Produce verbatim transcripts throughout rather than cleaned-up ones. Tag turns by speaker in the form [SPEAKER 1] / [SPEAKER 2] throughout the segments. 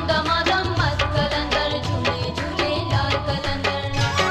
[SPEAKER 1] दमादम मस्त कलंदर झूले झूले लाल कलंदर।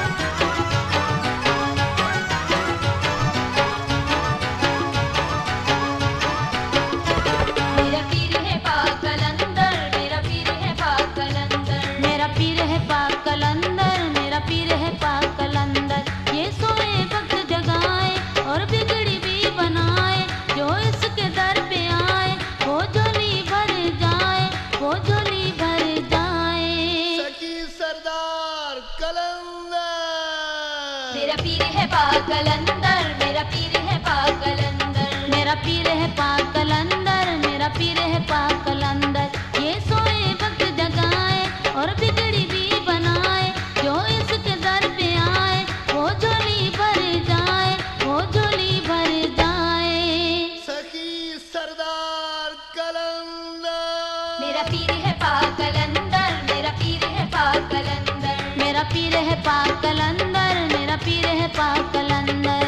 [SPEAKER 1] मेरा पीर है पाक कलंदर, मेरा पीर है पाक कलंदर,
[SPEAKER 2] मेरा पीर है पाक कलंदर, मेरा पीर है पाक कलंदर। ये सोए वक्त जगाए और बिगड़ी भी बनाए, जो इसके दर पे आए वो झोली भर जाए, वो झोली भर जाए।
[SPEAKER 3] सखी सरदार कलंदर।
[SPEAKER 1] मेरा पीर है पाक कलंदर, मेरा पीर है पाक कलंदर,
[SPEAKER 2] मेरा पीर है पाक कलंदर, मेरा पीर है पाक कलंदर। ये सोए वक्त जगाए और बिगड़ी भी बनाए, जो इसके दर पे आए वो झोली भर जाए, वो झोली भर जाए।
[SPEAKER 3] सखी सरदार कलंदर।
[SPEAKER 1] मेरा पीर है पाक कलंदर, मेरा पीर है पाक कलंदर,
[SPEAKER 2] मेरा पीर है पाक कलंदर, मेरा पीर है पाक कलंदर।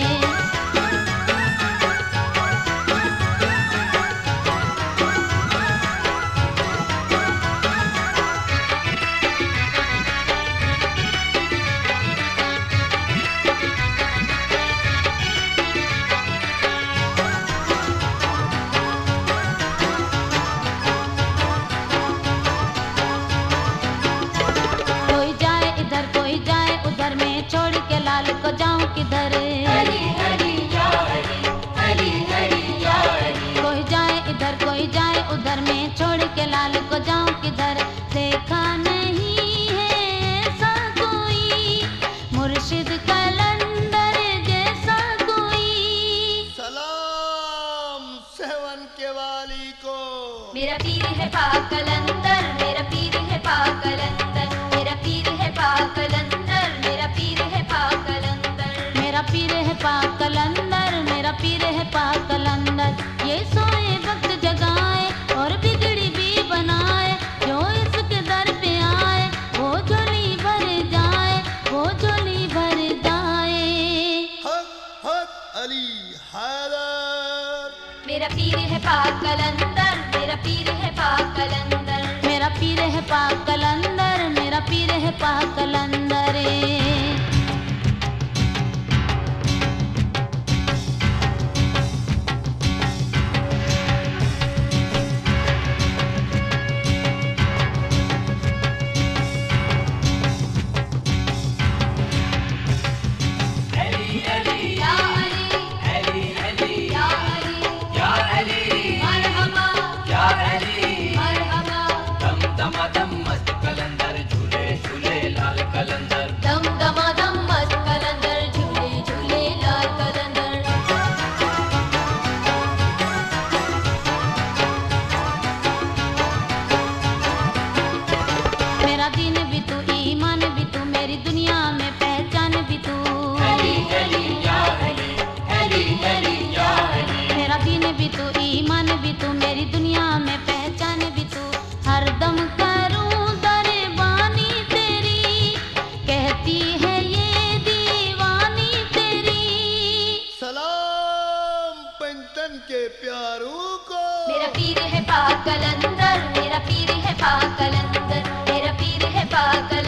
[SPEAKER 2] कोई जाए इधर कोई जाए उधर, में छोड़ के लाल को जाऊं किधर।
[SPEAKER 1] हरी हरी या हरी, हरी हरी या हरी।
[SPEAKER 2] कोई जाए इधर कोई जाए उधर, में छोड़ के लाल को जाऊं किधर। देखा नहीं है ऐसा कोई मुर्शिद कलंदर जैसा कोई।
[SPEAKER 3] सलाम सेवन के वाली को।
[SPEAKER 1] मेरा पीर है पाक कलंदर, मेरा पीर है पाक कलंदर, मेरा पीर है पाक कलंदर, मेरा पीर है पाक कलंदर।
[SPEAKER 2] मेरा पीर है पाक कलंदर, मेरा पीर है पाक कलंदर। ये सोए वक्त जगाए और बिगड़ी भी बनाए, जो इसके दर पे आए वो झोली भर जाए, वो झोली भर जाए।
[SPEAKER 3] हक हक अली हैदर।
[SPEAKER 1] मेरा पीर है पाक कलंदर, मेरा पीर है पाक कलंदर,
[SPEAKER 2] मेरा पीर है पाक कलंदर, मेरा पीर है पाक कलंदर।
[SPEAKER 1] या अली, या अली, मरहबा, मरहबा।
[SPEAKER 4] दम दमादम मस्त कलंदर झूले झूले लाल कलंदर।
[SPEAKER 1] दम दमादम मस्त कलंदर झूले झूले लाल कलंदर।
[SPEAKER 2] मेरा दीन भी तू, ईमान भी तू, मेरी दुनिया में पहचान भी तू।
[SPEAKER 4] हली हली या हली, हली हली या हली।
[SPEAKER 2] मेरा दीन भी तू, ईमान भी तू, मेरी दुनिया में पहचान भी तू। हरदम करूं दरबानी तेरी, कहती है ये दीवानी तेरी।
[SPEAKER 3] सलाम पंचतन के प्यारों को।
[SPEAKER 1] मेरा पीर है पाक कलंदर, मेरा पीर है पाक कलंदर, मेरा पीर है पाक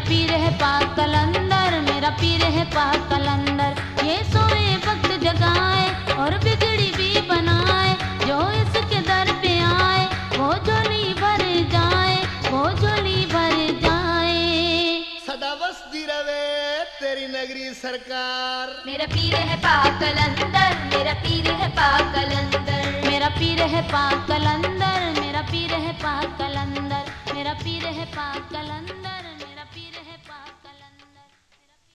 [SPEAKER 2] पीर है पाक कलंदर, मेरा पीर है पाक कलंदर। ये सोए वक्त जगाए और बिगड़ी भी बनाए, जो इसके दर पे आए वो झोली भर जाए, वो झोली भर जाए।
[SPEAKER 3] सदा बसती रवे तेरी नगरी सरकार।
[SPEAKER 1] मेरा पीर है पाक कलंदर, मेरा पीर है पाक कलंदर।
[SPEAKER 2] मेरा पीर है पाक कलंदर, मेरा पीर है पाक कलंदर, मेरा पीर है पाक कलंदर।